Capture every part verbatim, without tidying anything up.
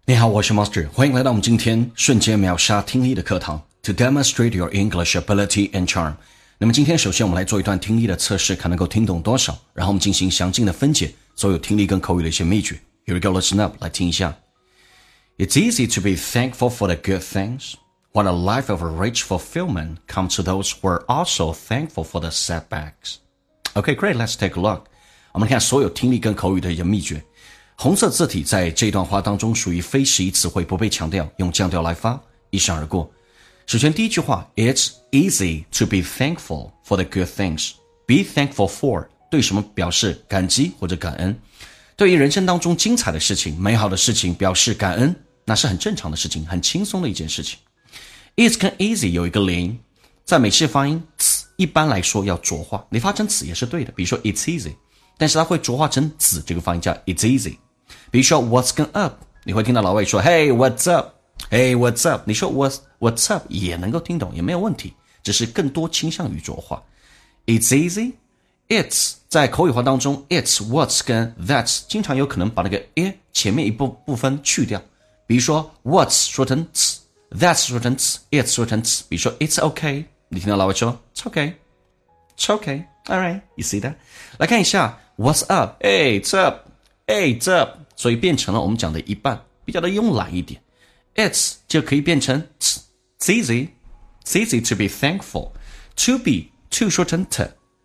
你好，我是 Master， 欢迎来到我们今天瞬间秒杀听力的课堂 To demonstrate your English ability and charm。 那么今天首先我们来做一段听力的测试，看能够听懂多少，然后我们进行详尽的分解所有听力跟口语的一些秘诀。 Here we go, listen up， 来听一下。 It's easy to be thankful for the good things. What a life of rich fulfillment comes to those who are also thankful for the setbacks. Okay, great, let's take a look。 我们看所有听力跟口语的一些秘诀。红色字体在这段话当中属于非实义词汇，不被强调，用降调来发，一闪而过。首先第一句话 It's easy to be thankful for the good things. Be thankful for 对什么表示感激或者感恩。对于人生当中精彩的事情、美好的事情表示感恩，那是很正常的事情，很轻松的一件事情。It's 跟 easy 有一个连，在美式发音一般来说要浊化，你发成子也是对的，比如说 It's easy， 但是它会浊化成子，这个发音叫 It's easy。比如说 What's going up， 你会听到老外说 Hey what's up， Hey what's up， 你说 What's, what's up 也能够听懂，也没有问题，只是更多倾向于浊化。 It's easy It's 在口语化当中 It's, What's 跟 That's 经常有可能把那个 it 前面一部部分去掉，比如说 What's 说成 ts， That's 说成 ts， It's 说成 ts， 比如说 It's okay， 你听到老外说 It's okay It's okay Alright you see that。 来看一下 What's up Hey it's up Hey it's up， 所以变成了我们讲的一半，比较的慵懒一点。 It's 就可以变成 ts， It's easy It's easy to be thankful。 To be to 说成 t，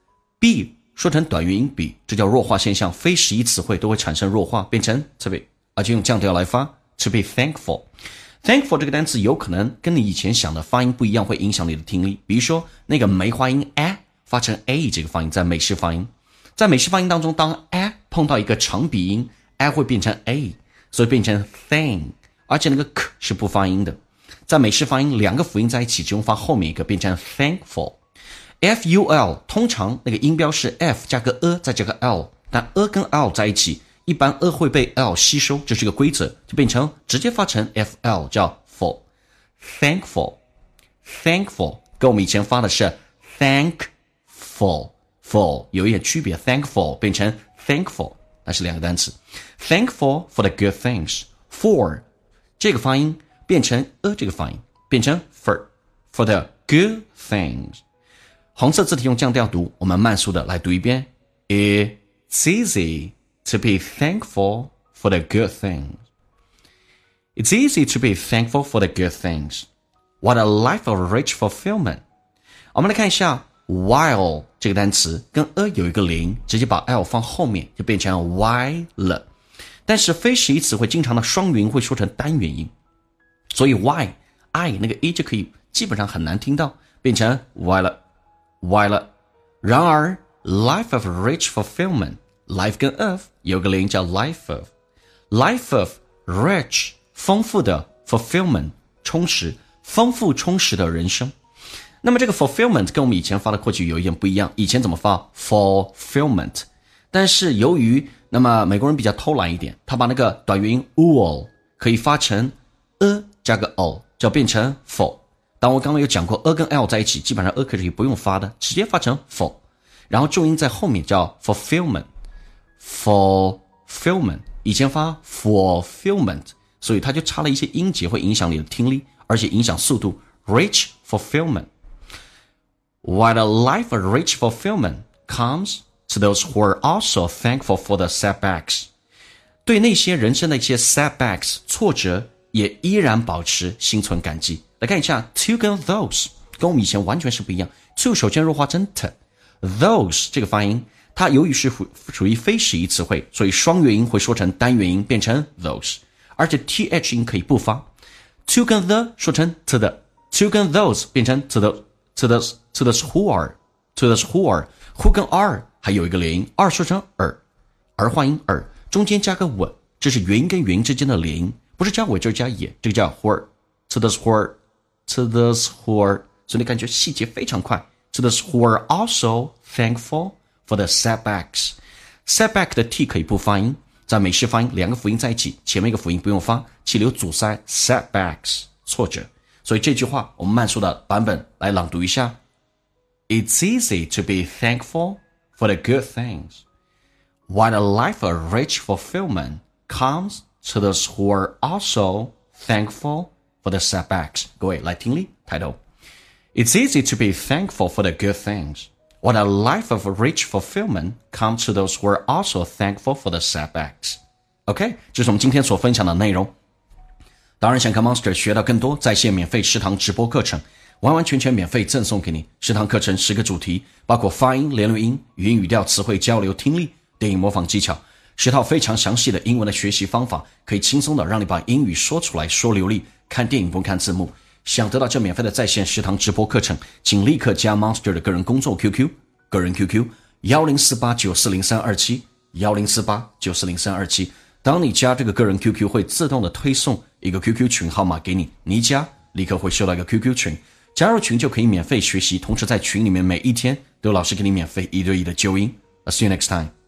be 说成短元音 be， 这叫弱化现象，非实义词汇都会产生弱化，变成 to be， 而且用降调来发 To be thankful。 Thankful 这个单词有可能跟你以前想的发音不一样，会影响你的听力。比如说那个梅花音 a 发成 a 这个发音，在美式发音，在美式发音当中，当 a 碰到一个长鼻音 a 会变成 a， 所以变成 thing， 而且那个 k 是不发音的。在美式发音，两个辅音在一起，只用发后面一个，变成 thankful。 F U L 通常那个音标是 F 加个 a 再加个 L， 但 a 跟 L 在一起，一般 a 会被 L 吸收，这是一个规则，就变成直接发成 F L， 叫 full。 Thankful Thankful 跟我们以前发的是 thankful for 有一点区别， thankful 变成 thankful， 那是两个单词。 Thankful for the good things， for 这个发音变成 a 这个发音，变成 for for the good things。 红色字体用降调读，我们慢速的来读一遍。 It's easy to be thankful for the good things. It's easy to be thankful for the good things. What a life of rich fulfillment. 我们来看一下while 这个单词跟 a 有一个连，直接把 l 放后面就变成 while 了。但是非实义词汇经常的双元音会说成单元音，所以 why I 那个 e 就可以基本上很难听到，变成 while while。 然而 life of rich fulfillment， life 跟 of 有个连叫 life of， life of rich 丰富的 fulfillment 充实，丰富充实的人生。那么这个 fulfillment 跟我们以前发的过去有一点不一样，以前怎么发 fulfillment， 但是由于那么美国人比较偷懒一点，他把那个短元音 ul 可以发成 a 加个 o， 就变成 for。 但我刚刚有讲过 a 跟 l 在一起，基本上 a 可以不用发的，直接发成 for， 然后重音在后面叫 fulfillment fulfillment， 以前发 fulfillment， 所以它就差了一些音节，会影响你的听力，而且影响速度。 rich fulfillment。 What a life of rich fulfillment comes to those who are also thankful for the setbacks. 对那些人生的一些 setbacks 挫折也依然保持心存感激。来看一下 to 跟 those 跟我们以前完全是不一样。 to 首先弱化成 t， those 这个发音它由于是属于非实义词汇，所以双元音会说成单元音，变成 those， 而且 th 音可以不发。 to 跟 the 说成 to the， to 跟 those 变成 to the to the to those who are to those who are who 跟 are 还有一个连音 are 说成耳，儿化音耳，中间加个尾，这是元音跟元音之间的连音，不是加尾就是加也，这个叫 who are to those who are to those who are， 所以你感觉细节非常快。 to those who are also thankful for the setbacks。 setback 的 t 可以不发音，在美式发音两个辅音在一起，前面一个辅音不用发，气流阻塞 setbacks 挫折。所以这句话我们慢速的版本来朗读一下。 It's easy to be thankful for the good things. What a life of rich fulfillment comes to those who are also thankful for the setbacks. 各位来听力抬头。It's easy to be thankful for the good things, while a life of rich fulfillment comes to those who are also thankful for the setbacks. OK, 这是我们今天所分享的内容。当然想跟 Monster 学到更多在线免费十堂直播课程，完完全全免费赠送给你。十堂课程十个主题，包括发音、连录音、语音语调、词汇交流、听力、电影模仿技巧，十套非常详细的英文的学习方法，可以轻松的让你把英语说出来，说流利，看电影不看字幕。想得到这免费的在线十堂直播课程，请立刻加 Monster 的个人工作 Q Q， 个人 Q Q 一零四八九四零三二七 一零四八九四零三二七。当你加这个个人 Q Q 会自动的推送一个 Q Q 群号码给你，你一加立刻会收到一个 Q Q 群，加入群就可以免费学习，同时在群里面每一天都有老师给你免费一对一的纠音。I'll see you next time.